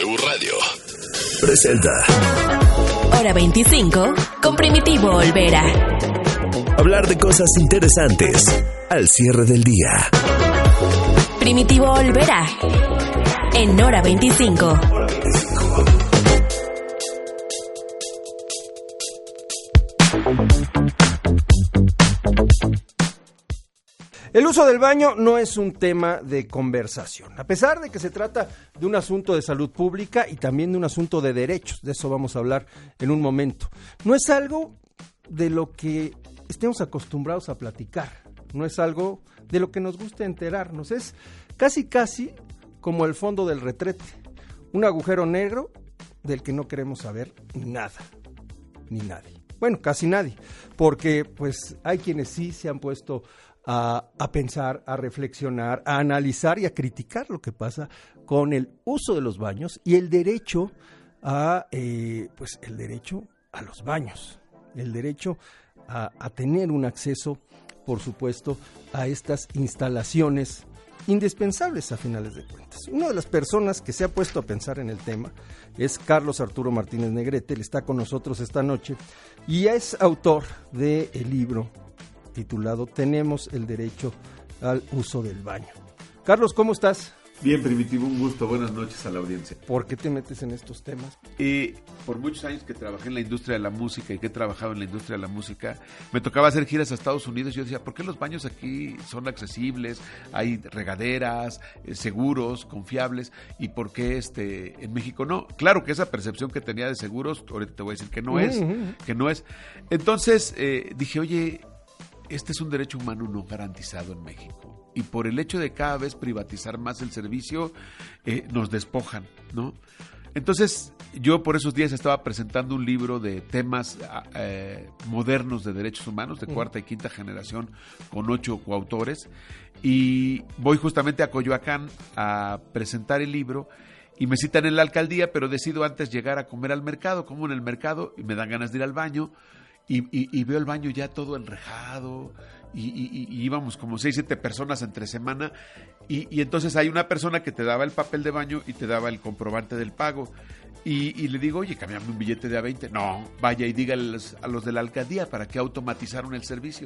W Radio presenta Hora 25 con Primitivo Olvera. hablar de cosas interesantes al cierre del día. Primitivo Olvera en Hora 25. El uso del baño no es un tema de conversación, a pesar de que se trata de un asunto de salud pública y también de un asunto de derechos. De eso vamos a hablar en un momento. No es algo de lo que estemos acostumbrados a platicar, no es algo de lo que nos guste enterarnos, es casi como el fondo del retrete, un agujero negro del que no queremos saber nada, ni nadie. Bueno, casi nadie, porque pues hay quienes sí se han puesto a pensar, a reflexionar, a analizar y a criticar lo que pasa con el uso de los baños y el derecho el derecho a los baños, el derecho a tener un acceso, por supuesto, a estas instalaciones indispensables a finales de cuentas. Una de las personas que se ha puesto a pensar en el tema es Carlos Arturo Martínez Negrete. Él está con nosotros esta noche y es autor del libro titulado Tenemos el derecho al uso del baño. Carlos, ¿cómo estás? Bien, Primitivo, un gusto. Buenas noches a la audiencia. ¿Por qué te metes en estos temas? Por muchos años que trabajé en la industria de la música y que he trabajado en la industria de la música, me tocaba hacer giras a Estados Unidos y yo decía, ¿por qué los baños aquí son accesibles? Hay regaderas, seguros, confiables, ¿y por qué en México no? Claro que esa percepción que tenía de seguros, ahorita te voy a decir que no es. Entonces dije, oye, este es un derecho humano no garantizado en México. Y por el hecho de cada vez privatizar más el servicio, nos despojan, ¿no? Entonces, yo por esos días estaba presentando un libro de temas modernos de derechos humanos, de cuarta y quinta generación, con 8 coautores, y voy justamente a Coyoacán a presentar el libro, y me citan en la alcaldía, pero decido antes llegar a comer al mercado, como en el mercado, y me dan ganas de ir al baño, y veo el baño ya todo enrejado, y íbamos como 6-7 personas entre semana, y entonces hay una persona que te daba el papel de baño y te daba el comprobante del pago, y le digo, oye, cámbiame un billete de A20. No, vaya y dígale a los de la alcaldía para que automatizaron el servicio.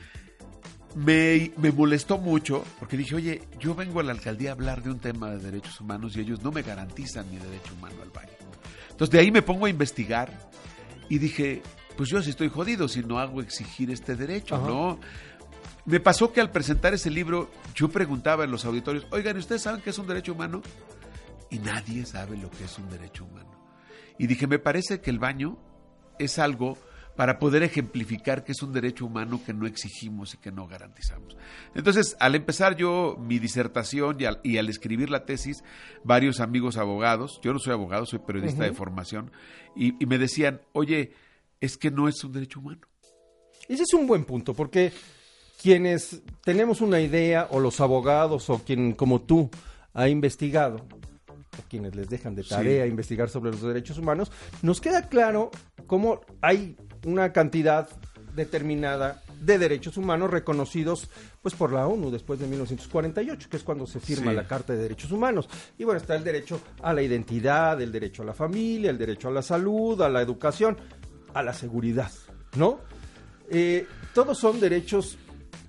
Me molestó mucho porque dije, oye, yo vengo a la alcaldía a hablar de un tema de derechos humanos y ellos no me garantizan mi derecho humano al baño. Entonces de ahí me pongo a investigar y dije, pues yo sí estoy jodido si no hago exigir este derecho, ajá, ¿no? Me pasó que al presentar ese libro, yo preguntaba en los auditorios, oigan, ¿ustedes saben qué es un derecho humano? Y nadie sabe lo que es un derecho humano. Y dije, me parece que el baño es algo para poder ejemplificar que es un derecho humano que no exigimos y que no garantizamos. Entonces, al empezar yo mi disertación y al escribir la tesis, varios amigos abogados, yo no soy abogado, soy periodista de formación, y me decían, oye, es que no es un derecho humano. Ese es un buen punto, porque quienes tenemos una idea, o los abogados, o quien como tú ha investigado, o quienes les dejan de tarea investigar sobre los derechos humanos, nos queda claro cómo hay una cantidad determinada de derechos humanos reconocidos pues por la ONU después de 1948, que es cuando se firma la Carta de Derechos Humanos. Y bueno, está el derecho a la identidad, el derecho a la familia, el derecho a la salud, a la educación, a la seguridad, ¿no? Todos son derechos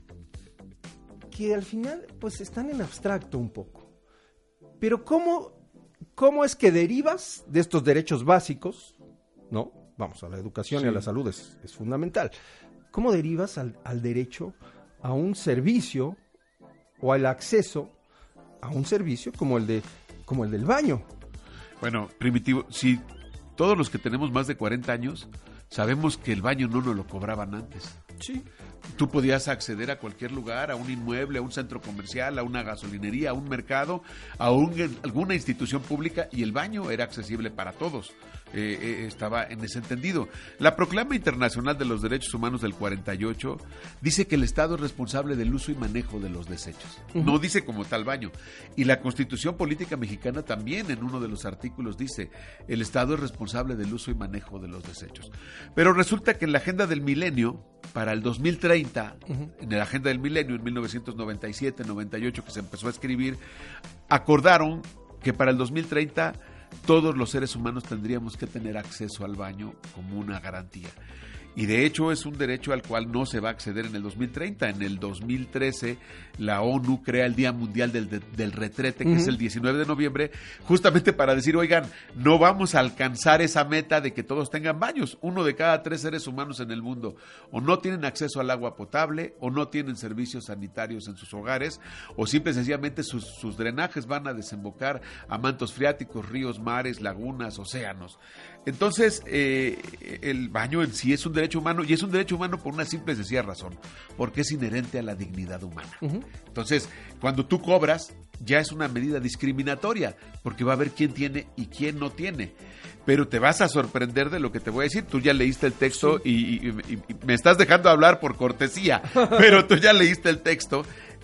que al final pues están en abstracto un poco. Pero ¿cómo es que derivas de estos derechos básicos, ¿no? Vamos, a la educación y a la salud es fundamental. ¿Cómo derivas al derecho a un servicio o al acceso a un servicio como el del baño? Bueno, Primitivo, si todos los que tenemos más de 40 años sabemos que el baño no nos lo cobraban antes. Sí. Tú podías acceder a cualquier lugar, a un inmueble, a un centro comercial, a una gasolinería, a un mercado, a alguna institución pública, y el baño era accesible para todos. Estaba en ese entendido. La Proclama Internacional de los Derechos Humanos del 48 dice que el Estado es responsable del uso y manejo de los desechos. No dice como tal baño. Y la Constitución Política Mexicana también en uno de los artículos dice, el Estado es responsable del uso y manejo de los desechos. Pero resulta que en la Agenda del Milenio, para el 2030, en la Agenda del Milenio, en 1997, 98, que se empezó a escribir, acordaron que para el 2030 todos los seres humanos tendríamos que tener acceso al baño como una garantía. Y de hecho es un derecho al cual no se va a acceder en el 2030. En el 2013 la ONU crea el Día Mundial del Retrete, que es el 19 de noviembre, justamente para decir, oigan, no vamos a alcanzar esa meta de que todos tengan baños. 1 de cada 3 seres humanos en el mundo o no tienen acceso al agua potable, o no tienen servicios sanitarios en sus hogares, o simple y sencillamente sus drenajes van a desembocar a mantos freáticos, ríos, mares, lagunas, océanos. Entonces, el baño en sí es un derecho humano, y es un derecho humano por una simple y sencilla razón, porque es inherente a la dignidad humana. Entonces, cuando tú cobras, ya es una medida discriminatoria, porque va a haber quién tiene y quién no tiene. Pero te vas a sorprender de lo que te voy a decir. Tú ya leíste el texto, sí, y me estás dejando hablar por cortesía, pero tú ya leíste el texto.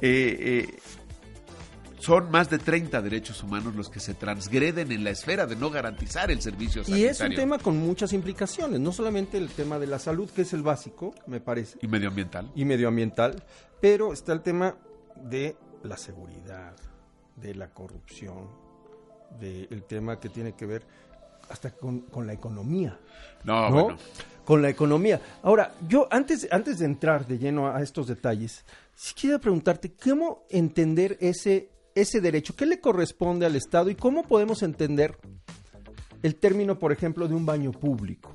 Son más de 30 derechos humanos los que se transgreden en la esfera de no garantizar el servicio sanitario. Y es un tema con muchas implicaciones, no solamente el tema de la salud, que es el básico, me parece. Y medioambiental. Pero está el tema de la seguridad, de la corrupción, del tema que tiene que ver hasta con la economía. ¿No? Bueno. Con la economía. Ahora, yo antes de entrar de lleno a estos detalles, sí quiero preguntarte, ¿cómo entender ese derecho? ¿Qué le corresponde al Estado y cómo podemos entender el término, por ejemplo, de un baño público?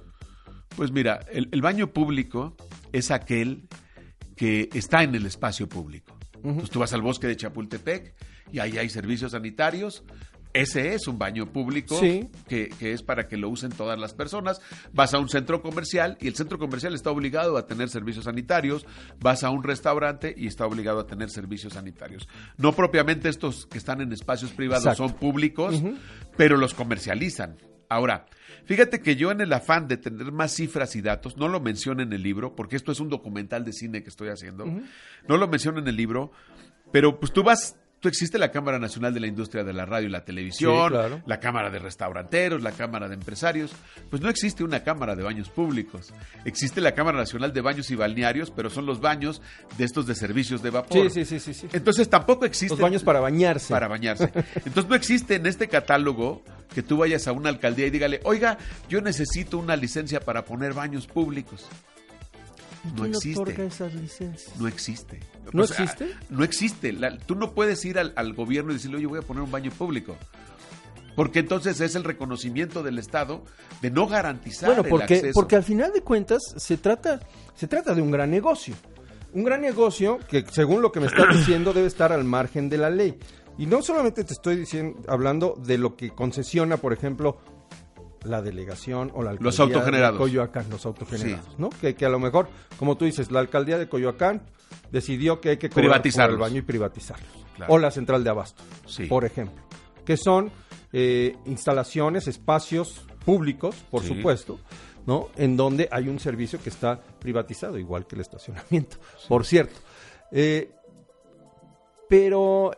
Pues mira, el baño público es aquel que está en el espacio público. Pues tú vas al bosque de Chapultepec y ahí hay servicios sanitarios. Ese es un baño público, sí, que es para que lo usen todas las personas. Vas a un centro comercial y el centro comercial está obligado a tener servicios sanitarios. Vas a un restaurante y está obligado a tener servicios sanitarios. No propiamente estos que están en espacios privados, exacto, son públicos, pero los comercializan. Ahora, fíjate que yo, en el afán de tener más cifras y datos, no lo menciono en el libro, porque esto es un documental de cine que estoy haciendo. No lo menciono en el libro, pero pues tú existe la Cámara Nacional de la Industria de la Radio y la Televisión, sí, claro, la Cámara de Restauranteros, la Cámara de Empresarios. Pues no existe una Cámara de Baños Públicos. Existe la Cámara Nacional de Baños y Balnearios, pero son los baños de estos de servicios de vapor. Sí. Entonces tampoco existe... Los baños para bañarse. Entonces no existe en este catálogo que tú vayas a una alcaldía y dígale, oiga, yo necesito una licencia para poner baños públicos. No existe. ¿Quién otorga esas licencias? No existe. ¿No existe? No existe. Tú no puedes ir al gobierno y decirle, oye, voy a poner un baño público. Porque entonces es el reconocimiento del Estado de no garantizar el acceso. Porque al final de cuentas se trata de un gran negocio. Un gran negocio que, según lo que me estás diciendo, debe estar al margen de la ley. Y no solamente te estoy hablando de lo que concesiona, por ejemplo, la delegación o la alcaldía los autogenerados de Coyoacán, los autogenerados, sí, ¿no? Que a lo mejor, como tú dices, la alcaldía de Coyoacán decidió que hay que cobrar por el baño y privatizarlos. Claro. O la central de abasto, sí, por ejemplo, que son instalaciones, espacios públicos, por sí, supuesto, ¿no? En donde hay un servicio que está privatizado, igual que el estacionamiento, sí, por cierto. Pero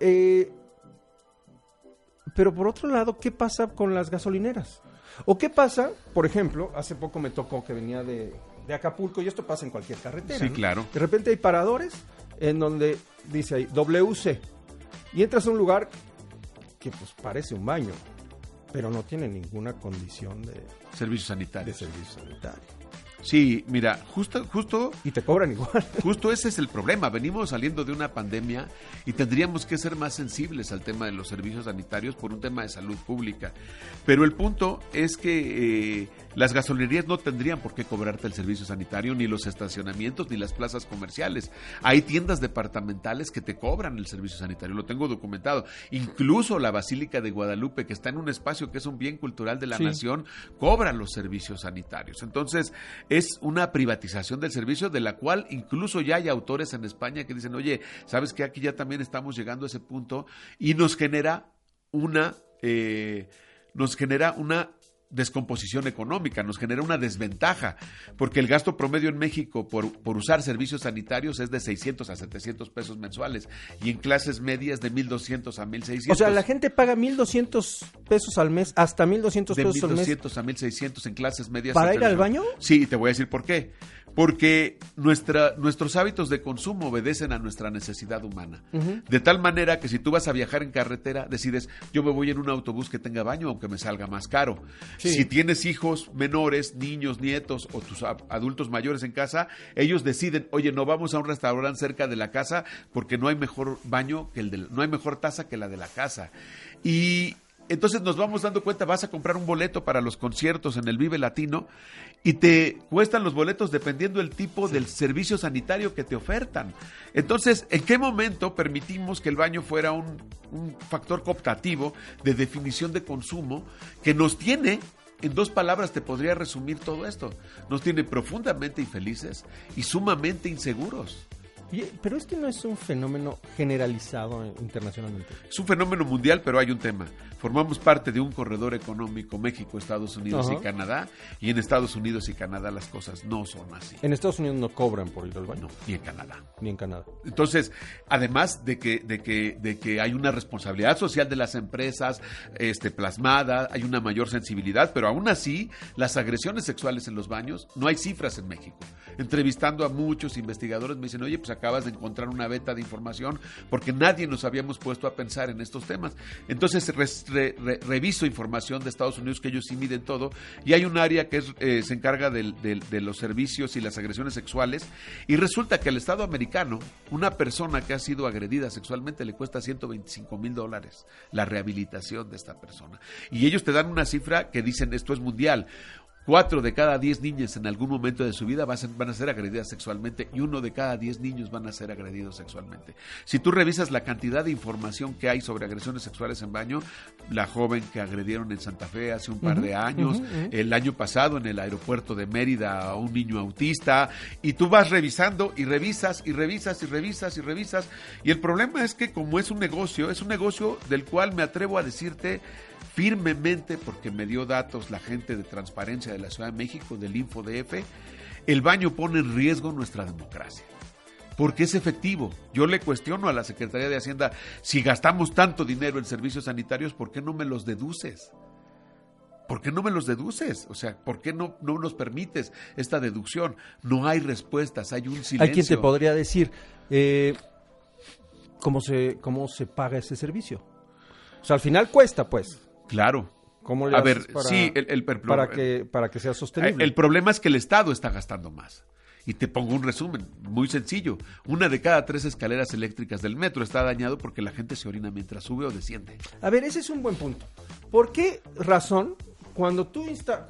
por otro lado, ¿qué pasa con las gasolineras? ¿O qué pasa, por ejemplo, hace poco me tocó que venía de Acapulco, y esto pasa en cualquier carretera, sí, ¿no? Claro. De repente hay paradores en donde dice ahí WC, y entras a un lugar que pues parece un baño, pero no tiene ninguna condición de servicio sanitario. Sí, mira, justo... Y te cobran igual. Justo ese es el problema. Venimos saliendo de una pandemia y tendríamos que ser más sensibles al tema de los servicios sanitarios por un tema de salud pública. Pero el punto es que las gasolinerías no tendrían por qué cobrarte el servicio sanitario, ni los estacionamientos, ni las plazas comerciales. Hay tiendas departamentales que te cobran el servicio sanitario, lo tengo documentado. Incluso la Basílica de Guadalupe, que está en un espacio que es un bien cultural de la, sí, nación, cobra los servicios sanitarios. Entonces, es una privatización del servicio, de la cual incluso ya hay autores en España que dicen, oye, ¿sabes qué? Aquí ya también estamos llegando a ese punto, y nos genera una descomposición económica, nos genera una desventaja, porque el gasto promedio en México por usar servicios sanitarios es de 600 a 700 pesos mensuales, y en clases medias de 1,200 a 1,600. O sea, la gente paga 1,200 pesos al mes, hasta 1,200 pesos al mes. De 1,200 a 1,600 en clases medias. ¿Para ir al baño? Sí, te voy a decir por qué. porque nuestros hábitos de consumo obedecen a nuestra necesidad humana. De tal manera que si tú vas a viajar en carretera, decides, yo me voy en un autobús que tenga baño, aunque me salga más caro. Sí. Si tienes hijos menores, niños, nietos o tus adultos mayores en casa, ellos deciden, oye, no vamos a un restaurante cerca de la casa porque no hay mejor baño que no hay mejor taza que la de la casa. Y entonces nos vamos dando cuenta, vas a comprar un boleto para los conciertos en el Vive Latino y te cuestan los boletos dependiendo del tipo del servicio sanitario que te ofertan. Entonces, ¿en qué momento permitimos que el baño fuera un factor cooptativo de definición de consumo que nos tiene, en 2 palabras te podría resumir todo esto, nos tiene profundamente infelices y sumamente inseguros? Pero este no es un fenómeno generalizado internacionalmente. Es un fenómeno mundial, pero hay un tema. Formamos parte de un corredor económico, México, Estados Unidos y Canadá, y en Estados Unidos y Canadá las cosas no son así. En Estados Unidos no cobran por ir al baño. No, ni en Canadá. Ni en Canadá. Entonces, además de que hay una responsabilidad social de las empresas plasmada, hay una mayor sensibilidad, pero aún así, las agresiones sexuales en los baños, no hay cifras en México. Entrevistando a muchos investigadores me dicen, oye, pues acabas de encontrar una veta de información porque nadie nos habíamos puesto a pensar en estos temas. Entonces reviso información de Estados Unidos, que ellos sí miden todo, y hay un área que se encarga de los servicios y las agresiones sexuales, y resulta que al Estado americano, una persona que ha sido agredida sexualmente le cuesta $125,000 la rehabilitación de esta persona. Y ellos te dan una cifra que dicen, esto es mundial. 4 de cada 10 niñas en algún momento de su vida van a ser agredidas sexualmente y 1 de cada 10 niños van a ser agredidos sexualmente. Si tú revisas la cantidad de información que hay sobre agresiones sexuales en baño, la joven que agredieron en Santa Fe hace un par de años, el año pasado en el aeropuerto de Mérida a un niño autista, y tú vas revisando y revisas y revisas y revisas y revisas, y el problema es que como es un negocio del cual me atrevo a decirte firmemente, porque me dio datos la gente de Transparencia de la Ciudad de México, del InfoDF, el baño pone en riesgo nuestra democracia, porque es efectivo. Yo le cuestiono a la Secretaría de Hacienda, si gastamos tanto dinero en servicios sanitarios, ¿por qué no me los deduces? ¿Por qué no me los deduces? O sea, ¿por qué no nos permites esta deducción? No hay respuestas, hay un silencio. Hay quien te podría decir, ¿cómo se paga ese servicio? O sea, al final cuesta, pues. Claro. ¿Cómo le haces para que sea sostenible? El problema es que el Estado está gastando más. Y te pongo un resumen muy sencillo. 1 de cada 3 escaleras eléctricas del metro está dañado porque la gente se orina mientras sube o desciende. A ver, ese es un buen punto. ¿Por qué razón, cuando tú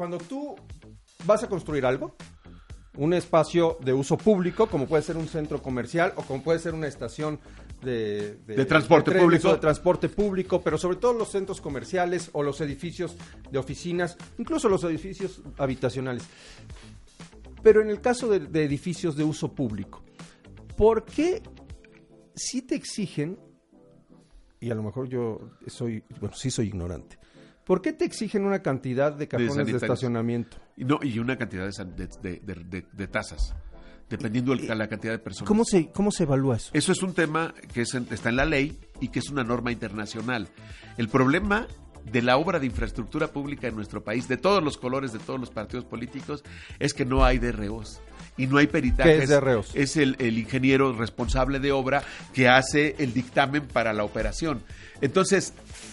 vas a construir algo, un espacio de uso público, como puede ser un centro comercial o como puede ser una estación de transporte público, de transporte público, pero sobre todo los centros comerciales o los edificios de oficinas, incluso los edificios habitacionales? Pero en el caso de edificios de uso público, ¿por qué sí te exigen, y a lo mejor sí soy ignorante, ¿por qué te exigen una cantidad de cajones de estacionamiento? Y una cantidad de tasas, dependiendo de la cantidad de personas. ¿Cómo se evalúa eso? Eso es un tema que está en la ley y que es una norma internacional. El problema de la obra de infraestructura pública en nuestro país, de todos los colores, de todos los partidos políticos, es que no hay DROs y no hay peritajes. ¿Qué es DROs? Es el ingeniero responsable de obra que hace el dictamen para la operación. Entonces,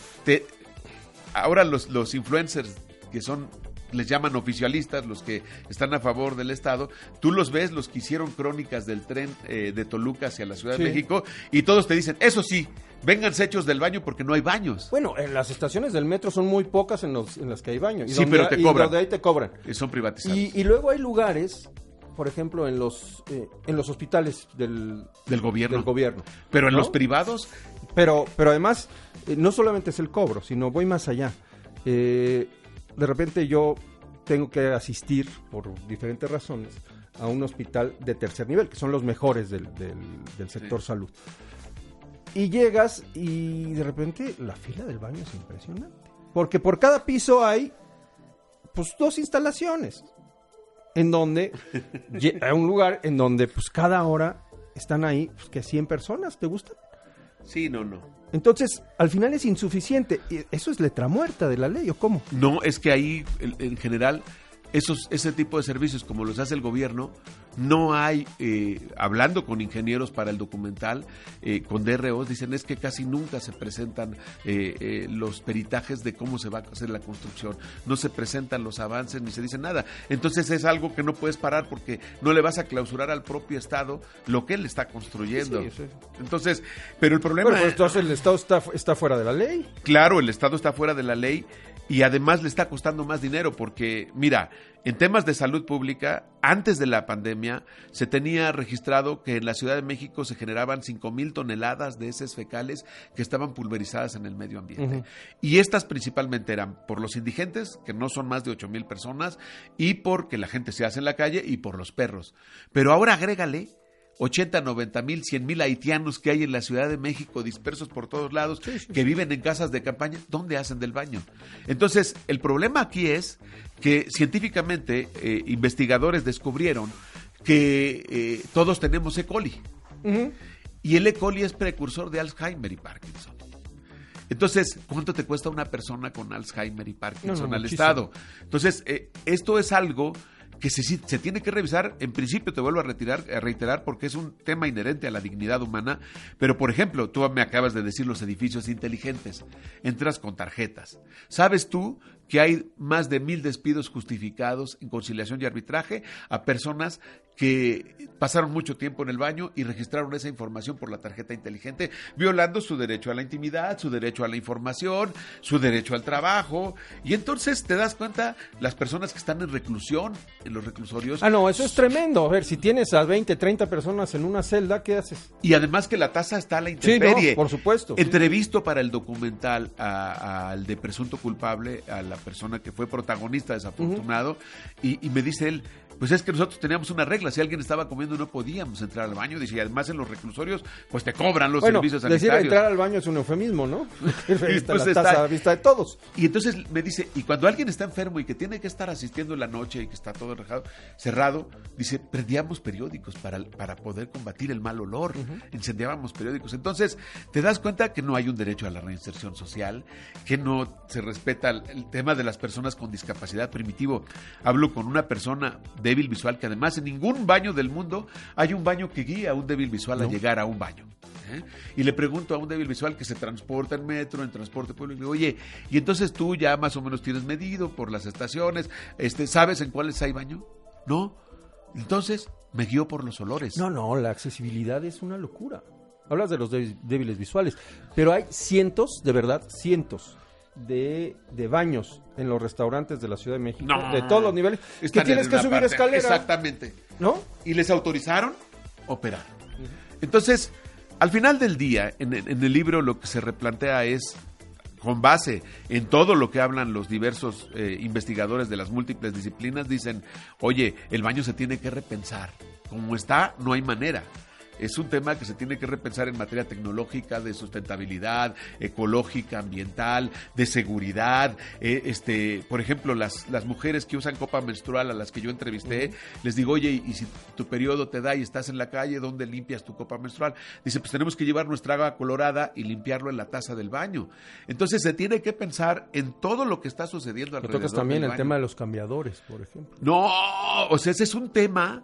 ahora los influencers que les llaman oficialistas, los que están a favor del Estado, tú los ves, los que hicieron crónicas del tren de Toluca hacia la Ciudad de México, y todos te dicen, eso sí, vénganse hechos del baño porque no hay baños. Bueno, en las estaciones del metro son muy pocas en las que hay baños. Sí, pero te cobran. Y de ahí te cobran. Son privatizados. Y luego hay lugares, por ejemplo, en los hospitales del gobierno. Pero en los privados. Pero además, no solamente es el cobro, sino voy más allá. De repente yo tengo que asistir, por diferentes razones, a un hospital de tercer nivel, que son los mejores del sector salud. Y llegas y de repente la fila del baño es impresionante. Porque por cada piso hay, pues, 2 instalaciones. En donde, hay un lugar en donde, pues, cada hora están ahí, pues, que 100 personas. ¿Te gustan? Sí, no. Entonces, al final es insuficiente. ¿Eso es letra muerta de la ley o cómo? No, es que ahí, en general, ese tipo de servicios como los hace el gobierno, no hay, hablando con ingenieros para el documental, con DROs, dicen es que casi nunca se presentan los peritajes de cómo se va a hacer la construcción, no se presentan los avances ni se dice nada. Entonces es algo que no puedes parar porque no le vas a clausurar al propio Estado lo que él está construyendo. Sí, sí. Entonces, pero el problema Bueno, pues entonces el Estado está fuera de la ley. Claro, el Estado está fuera de la ley y además le está costando más dinero porque, mira, en temas de salud pública, antes de la pandemia, se tenía registrado que en la Ciudad de México se generaban 5,000 toneladas de heces fecales que estaban pulverizadas en el medio ambiente. Y estas principalmente eran por los indigentes, que no son más de 8,000 personas, y porque la gente se hace en la calle y por los perros. Pero ahora agrégale 80, 90,000, 100,000 haitianos que hay en la Ciudad de México dispersos por todos lados, que viven en casas de campaña, ¿dónde hacen del baño? Entonces, el problema aquí es que científicamente investigadores descubrieron que todos tenemos E. coli. Y el E. coli es precursor de Alzheimer y Parkinson. Entonces, ¿cuánto te cuesta una persona con Alzheimer y Parkinson al muchísimo. Estado? Entonces, esto es algo que se tiene que revisar. En principio te vuelvo a reiterar porque es un tema inherente a la dignidad humana, pero por ejemplo, tú me acabas de decir los edificios inteligentes, entras con tarjetas. ¿Sabes tú que hay más de 1,000 despidos justificados en conciliación y arbitraje a personas que pasaron mucho tiempo en el baño y registraron esa información por la tarjeta inteligente, violando su derecho a la intimidad, su derecho a la información, su derecho al trabajo? Y entonces te das cuenta, las personas que están en reclusión, en los reclusorios... Ah, no, eso es tremendo. A ver, si tienes a 20, 30 personas en una celda, ¿qué haces? Y además que la tasa está a la Sí, intemperie. no, por supuesto. Entrevisto para el documental al de presunto culpable, a la persona que fue protagonista desafortunado, y me dice él, pues es que nosotros teníamos una regla, si alguien estaba comiendo no podíamos entrar al baño, dice, y además en los reclusorios pues te cobran los servicios decir sanitarios. entrar al baño es un eufemismo, ¿no? Está pues la tasa a la vista de todos. Y entonces me dice, y cuando alguien está enfermo y que tiene que estar asistiendo en la noche y que está todo cerrado, dice, prendíamos periódicos para poder combatir el mal olor, incendiábamos periódicos. Entonces te das cuenta que no hay un derecho a la reinserción social, que no se respeta el tema de las personas con discapacidad. Primitivo, hablo con una persona débil visual, que además en ningún baño del mundo hay un baño que guía a un débil visual a llegar a un baño. Y le pregunto a un débil visual que se transporta en metro, en transporte público, y digo, oye, y entonces tú ya más o menos tienes medido por las estaciones, ¿sabes en cuáles hay baño? No. Entonces me guío por los olores. No, la accesibilidad es una locura. Hablas de los débiles visuales, pero hay cientos, de verdad, cientos de baños en los restaurantes de la Ciudad de México, de todos los niveles, que tienes que subir escalera. Exactamente. ¿No? Y les autorizaron operar. Entonces, al final del día, en el libro lo que se replantea es, con base en todo lo que hablan los diversos investigadores de las múltiples disciplinas, dicen, oye, el baño se tiene que repensar. Como está, no hay manera. Es un tema que se tiene que repensar en materia tecnológica, de sustentabilidad, ecológica, ambiental, de seguridad. Por ejemplo, las mujeres que usan copa menstrual a las que yo entrevisté, les digo, oye, y si tu periodo te da y estás en la calle, ¿dónde limpias tu copa menstrual? Dice, pues tenemos que llevar nuestra agua colorada y limpiarlo en la taza del baño. Entonces se tiene que pensar en todo lo que está sucediendo alrededor del baño. Tocas también el tema de los cambiadores, por ejemplo. No, o sea, ese es un tema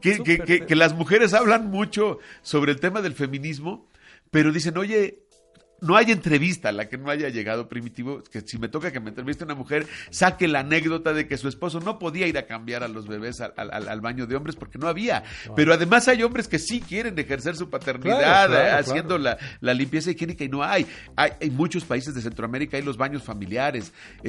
que las mujeres hablan mucho sobre el tema del feminismo, pero dicen, oye, no hay entrevista a la que no haya llegado, Primitivo, que si me toca que me entreviste una mujer, saque la anécdota de que su esposo no podía ir a cambiar a los bebés al baño de hombres porque no había. No. Pero además hay hombres que sí quieren ejercer su paternidad, haciendo la limpieza higiénica, y no hay. Hay muchos países de Centroamérica, hay los baños familiares,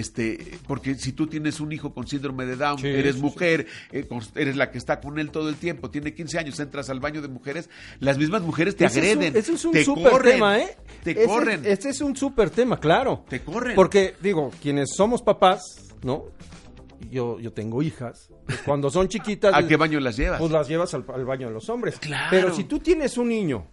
porque si tú tienes un hijo con síndrome de Down, eres mujer, eres la que está con él todo el tiempo, tiene 15 años, entras al baño de mujeres, las mismas mujeres te agreden, ese es un te súper corren, tema, te corren. Este es un súper tema, claro. Te corren. Porque, digo, quienes somos papás, ¿no? Yo tengo hijas. Pues cuando son chiquitas... ¿A qué baño las llevas? Pues las llevas al baño de los hombres. Claro. Pero si tú tienes un niño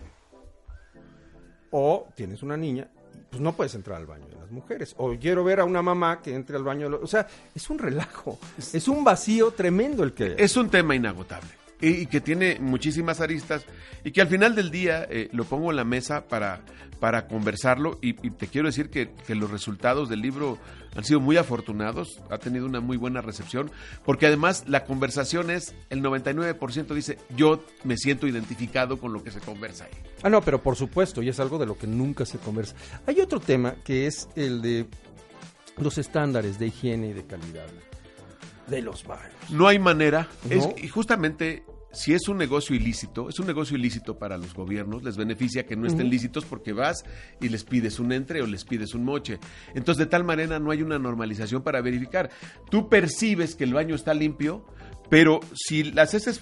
o tienes una niña, pues no puedes entrar al baño de las mujeres. O quiero ver a una mamá que entre al baño de los... O sea, es un relajo. Es un vacío tremendo el que... Es un tema inagotable. y que tiene muchísimas aristas y que al final del día lo pongo en la mesa para conversarlo y te quiero decir que los resultados del libro han sido muy afortunados, ha tenido una muy buena recepción, porque además la conversación es, el 99% dice, yo me siento identificado con lo que se conversa ahí. Ah, no, pero por supuesto, y es algo de lo que nunca se conversa. Hay otro tema que es el de los estándares de higiene y de calidad de los baños. No hay manera, ¿No? y justamente si es un negocio ilícito para los gobiernos, les beneficia que no estén lícitos porque vas y les pides un entre o les pides un moche. Entonces, de tal manera no hay una normalización para verificar. Tú percibes que el baño está limpio, pero si las heces,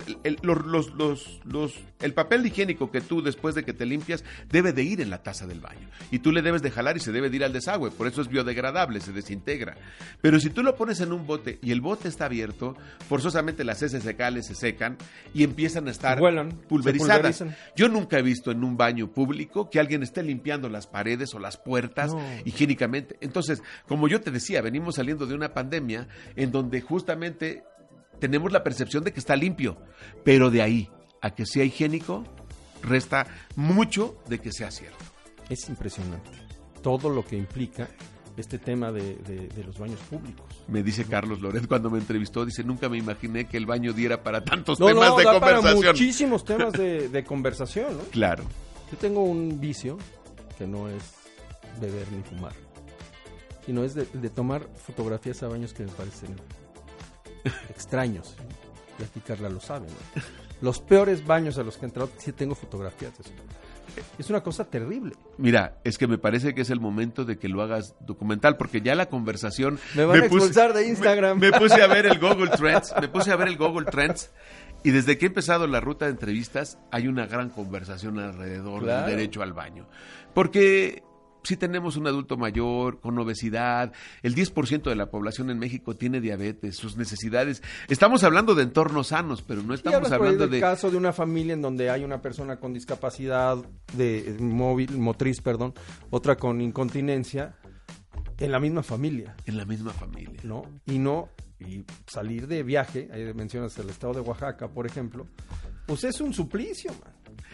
el papel higiénico que tú después de que te limpias debe de ir en la taza del baño y tú le debes de jalar y se debe de ir al desagüe, por eso es biodegradable, se desintegra. Pero si tú lo pones en un bote y el bote está abierto, forzosamente las heces fecales se secan y empiezan a estar pulverizadas. Yo nunca he visto en un baño público que alguien esté limpiando las paredes o las puertas higiénicamente. Entonces, como yo te decía, venimos saliendo de una pandemia en donde justamente tenemos la percepción de que está limpio, pero de ahí a que sea higiénico, resta mucho de que sea cierto. Es impresionante todo lo que implica este tema de los baños públicos. Me dice Carlos Loret cuando me entrevistó, dice, nunca me imaginé que el baño diera para tantos temas de da conversación. Para muchísimos temas de conversación, ¿no? Claro. Yo tengo un vicio que no es beber ni fumar, sino es de tomar fotografías a baños que me parecen extraños. Y aquí Carla lo sabe, ¿no? Los peores baños a los que he entrado, sí tengo fotografías de eso. Es una cosa terrible. Mira, es que me parece que es el momento de que lo hagas documental, porque ya la conversación... Me van a expulsar de Instagram. Me puse a ver el Google Trends, y desde que he empezado la ruta de entrevistas, hay una gran conversación alrededor del derecho al baño. Porque... si tenemos un adulto mayor con obesidad, el 10% de la población en México tiene diabetes, sus necesidades. Estamos hablando de entornos sanos, pero no estamos hablando de... caso de una familia en donde hay una persona con discapacidad motriz, otra con incontinencia, en la misma familia. En la misma familia. ¿No? Y salir de viaje, ahí mencionas el estado de Oaxaca, por ejemplo, pues es un suplicio, man.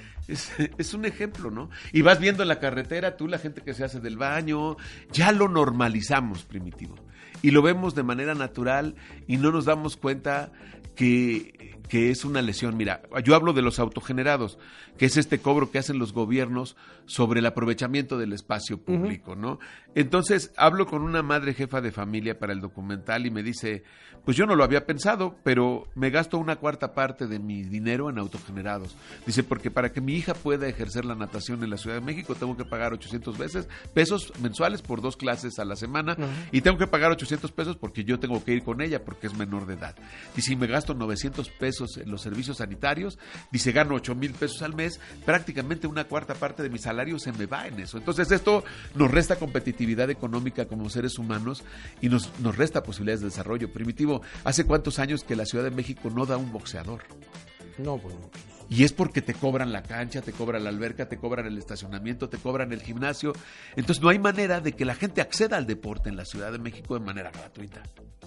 Es un ejemplo, ¿no? Y vas viendo en la carretera, tú, la gente que se hace del baño, ya lo normalizamos, Primitivo. Y lo vemos de manera natural y no nos damos cuenta que es una lesión. Mira, yo hablo de los autogenerados, que es este cobro que hacen los gobiernos sobre el aprovechamiento del espacio público, ¿no? Entonces, hablo con una madre jefa de familia para el documental y me dice, pues yo no lo había pensado, pero me gasto 1/4 parte de mi dinero en autogenerados. Dice, porque para que mi hija pueda ejercer la natación en la Ciudad de México, tengo que pagar 800 pesos mensuales por 2 clases a la semana, y tengo que pagar 800 pesos porque yo tengo que ir con ella porque es menor de edad. Dice, si me gasto 900 pesos en los servicios sanitarios, dice, gano 8,000 pesos al mes, prácticamente 1/4 parte de mi salario se me va en eso. Entonces esto nos resta competitividad económica como seres humanos y nos resta posibilidades de desarrollo. Primitivo, ¿hace cuántos años que la Ciudad de México no da un boxeador? No, bueno. Y es porque te cobran la cancha, te cobran la alberca, te cobran el estacionamiento, te cobran el gimnasio. Entonces no hay manera de que la gente acceda al deporte en la Ciudad de México de manera gratuita.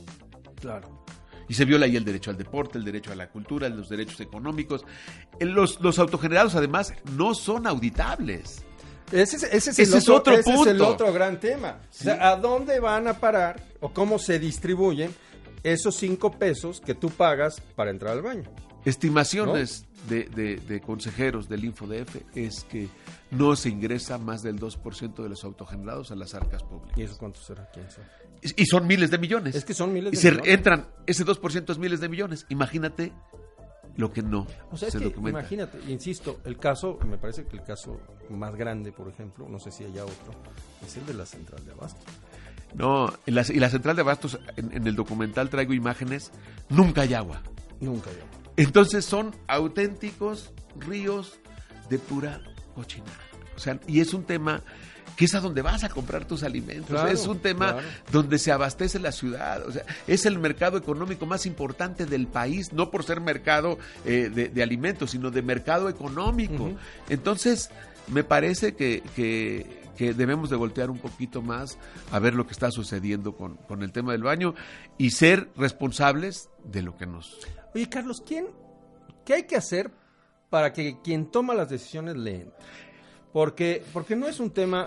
Claro. Y se viola ahí el derecho al deporte, el derecho a la cultura, los derechos económicos. Los autogenerados, además, no son auditables. Ese es otro punto. Ese es el otro gran tema. Sí. O sea, ¿a dónde van a parar o cómo se distribuyen esos 5 pesos que tú pagas para entrar al baño? Estimaciones de consejeros del InfoDF es que no se ingresa más del 2% de los autogenerados a las arcas públicas. ¿Y eso cuánto será? ¿Quién sabe? Y son miles de millones. Es que son miles de millones. Entran, ese 2% es miles de millones. Imagínate lo que no se documenta. Imagínate, insisto, el caso, me parece que el caso más grande, por ejemplo, no sé si haya otro, es el de la central de abastos. No, y la central de abastos, en el documental traigo imágenes, nunca hay agua. Nunca hay agua. Entonces son auténticos ríos de pura cochinada. O sea, y es un tema que es a donde vas a comprar tus alimentos. Claro, es un tema donde se abastece la ciudad. O sea, es el mercado económico más importante del país, no por ser mercado de alimentos, sino de mercado económico. Uh-huh. Entonces, me parece que debemos de voltear un poquito más a ver lo que está sucediendo con el tema del baño y ser responsables de lo que nos... Oye, Carlos, ¿qué hay que hacer para que quien toma las decisiones le entre? Porque no es un tema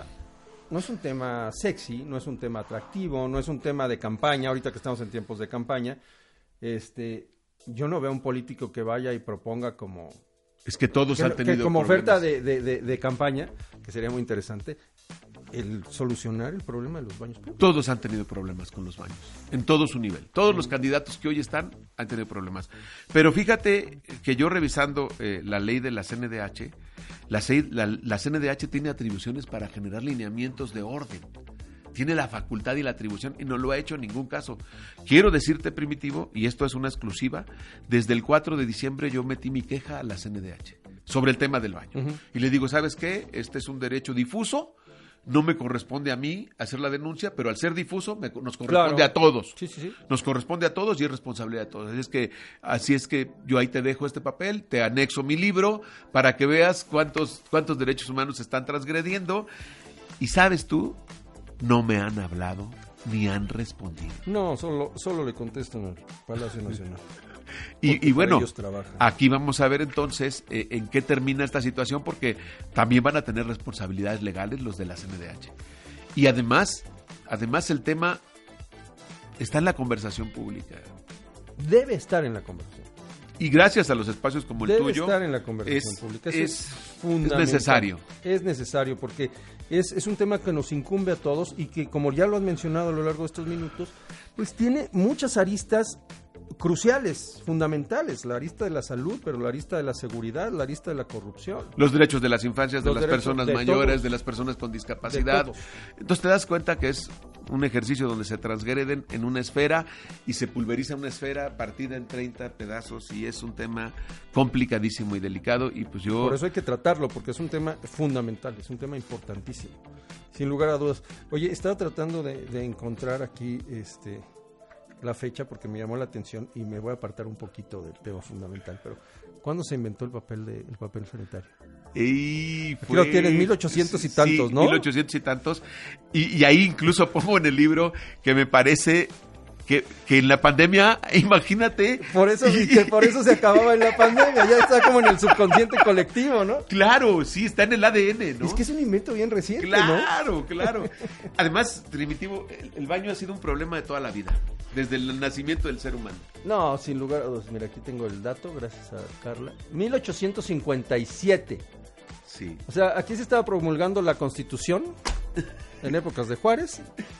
sexy, no es un tema atractivo, no es un tema de campaña, ahorita que estamos en tiempos de campaña, yo no veo a un político que vaya y proponga como... Es que todos han tenido como problemas. oferta de campaña, que sería muy interesante, el solucionar el problema de los baños públicos. Todos han tenido problemas con los baños, en todo su nivel. Todos los candidatos que hoy están han tenido problemas. Pero fíjate que yo revisando la ley de la CNDH, la CNDH tiene atribuciones para generar lineamientos de orden. Tiene la facultad y la atribución y no lo ha hecho en ningún caso. Quiero decirte, Primitivo, y esto es una exclusiva, desde el 4 de diciembre yo metí mi queja a la CNDH sobre el tema del baño. Uh-huh. Y le digo, ¿sabes qué? Este es un derecho difuso, no me corresponde a mí hacer la denuncia, pero al ser difuso nos corresponde a todos. Sí, sí, sí. Nos corresponde a todos y es responsabilidad de todos. Así es que yo ahí te dejo este papel, te anexo mi libro para que veas cuántos derechos humanos se están transgrediendo. Y sabes tú, no me han hablado ni han respondido. No, solo le contestan al Palacio Nacional. Y bueno, aquí vamos a ver entonces en qué termina esta situación, porque también van a tener responsabilidades legales los de la CNDH. Y además el tema está en la conversación pública. Debe estar en la conversación. Y gracias a los espacios como el tuyo, estar en la conversación pública. Es necesario. Es necesario porque es un tema que nos incumbe a todos y que, como ya lo han mencionado a lo largo de estos minutos, pues tiene muchas aristas cruciales, fundamentales, la arista de la salud, pero la arista de la seguridad, la arista de la corrupción. Los derechos de las infancias, de las personas mayores, todos, de las personas con discapacidad. Entonces te das cuenta que es un ejercicio donde se transgreden en una esfera y se pulveriza una esfera partida en 30 pedazos y es un tema complicadísimo y delicado y pues yo... Por eso hay que tratarlo, porque es un tema fundamental, es un tema importantísimo, sin lugar a dudas. Oye, estaba tratando de encontrar aquí la fecha porque me llamó la atención y me voy a apartar un poquito del tema fundamental, pero ¿cuándo se inventó el papel sanitario? Y aquí lo tienes, 1800 y tantos, sí, ¿no? 1800 y tantos, y ahí incluso pongo en el libro que me parece que en la pandemia, imagínate... Por eso se acababa en la pandemia, ya está como en el subconsciente colectivo, ¿no? Claro, sí, está en el ADN, ¿no? Es que es un invento bien reciente, claro, ¿no? Claro. Además, Primitivo, el baño ha sido un problema de toda la vida, desde el nacimiento del ser humano. No, sin lugar a dudas, mira, aquí tengo el dato, gracias a Carla. 1857. Sí. O sea, aquí se estaba promulgando la Constitución en épocas de Juárez.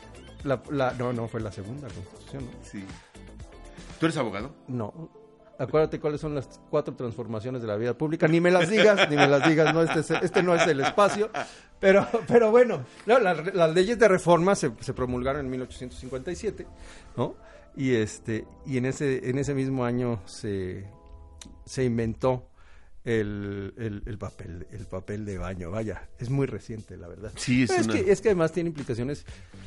No, fue la segunda Constitución, ¿no? Sí. ¿Tú eres abogado? No. Acuérdate cuáles son las 4 transformaciones de la vida pública. Ni me las digas, no, este no es el espacio. Pero bueno, no, las leyes de reforma se promulgaron en 1857, ¿no? Y en ese mismo año se inventó el papel de baño. Vaya, es muy reciente, la verdad. Sí, es que además tiene implicaciones,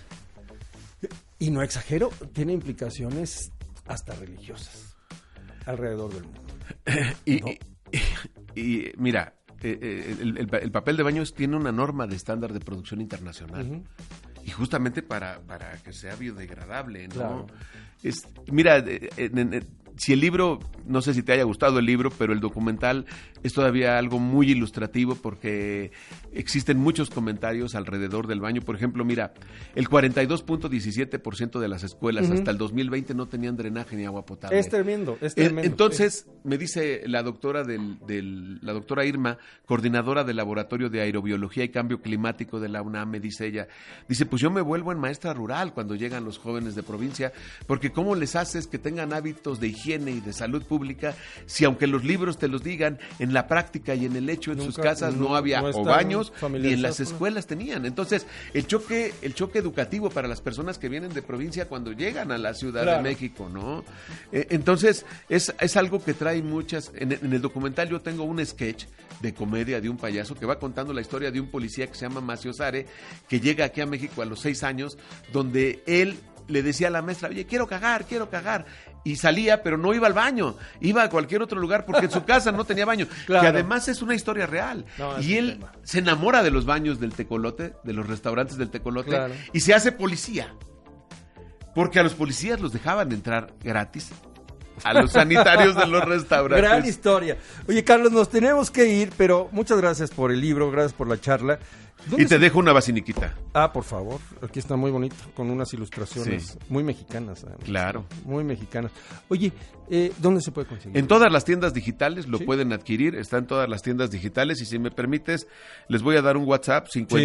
y no exagero, tiene implicaciones hasta religiosas alrededor del mundo. Y mira, el papel de baño tiene una norma de estándar de producción internacional. Uh-huh. Y justamente para que sea biodegradable, ¿no? Claro. Mira, si el libro, no sé si te haya gustado el libro, pero el documental es todavía algo muy ilustrativo porque existen muchos comentarios alrededor del baño. Por ejemplo, mira, el 42.17% de las escuelas hasta el 2020 no tenían drenaje ni agua potable. Es tremendo. Entonces, me dice la doctora la doctora Irma, coordinadora del Laboratorio de Aerobiología y Cambio Climático de la UNAM, me dice ella, pues yo me vuelvo en maestra rural cuando llegan los jóvenes de provincia, porque ¿cómo les haces que tengan hábitos de higiene y de salud pública si aunque los libros te los digan, en la práctica y en el hecho en sus casas no había o baños ni en las escuelas tenían? Entonces, el choque educativo para las personas que vienen de provincia cuando llegan a la Ciudad de México, ¿no? Entonces, es algo que trae muchas... En el documental yo tengo un sketch de comedia de un payaso que va contando la historia de un policía que se llama Macio Sare, que llega aquí a México a los 6 años, donde él le decía a la maestra, oye, quiero cagar, y salía, pero no iba al baño, iba a cualquier otro lugar porque en su casa no tenía baño, que además es una historia real, y él se enamora de los baños del Tecolote, de los restaurantes del Tecolote, y se hace policía, porque a los policías los dejaban entrar gratis, a los sanitarios de los restaurantes. Gran historia. Oye, Carlos, nos tenemos que ir, pero muchas gracias por el libro, gracias por la charla. Y te dejo una basiniquita. Ah, por favor, aquí está muy bonito, con unas ilustraciones muy mexicanas. Claro. Muy mexicanas. Oye, ¿dónde se puede conseguir? En todas las tiendas digitales lo pueden adquirir, está en todas las tiendas digitales y si me permites, les voy a dar un WhatsApp,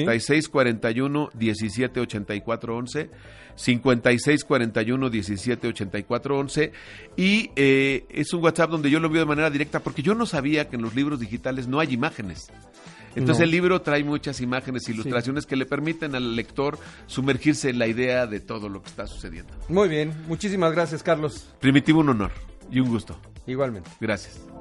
5641-178411, 5641-178411 y es un WhatsApp donde yo lo envío de manera directa porque yo no sabía que en los libros digitales no hay imágenes. Entonces el libro trae muchas imágenes, ilustraciones que le permiten al lector sumergirse en la idea de todo lo que está sucediendo. Muy bien, muchísimas gracias, Carlos. Primitivo, un honor y un gusto. Igualmente. Gracias.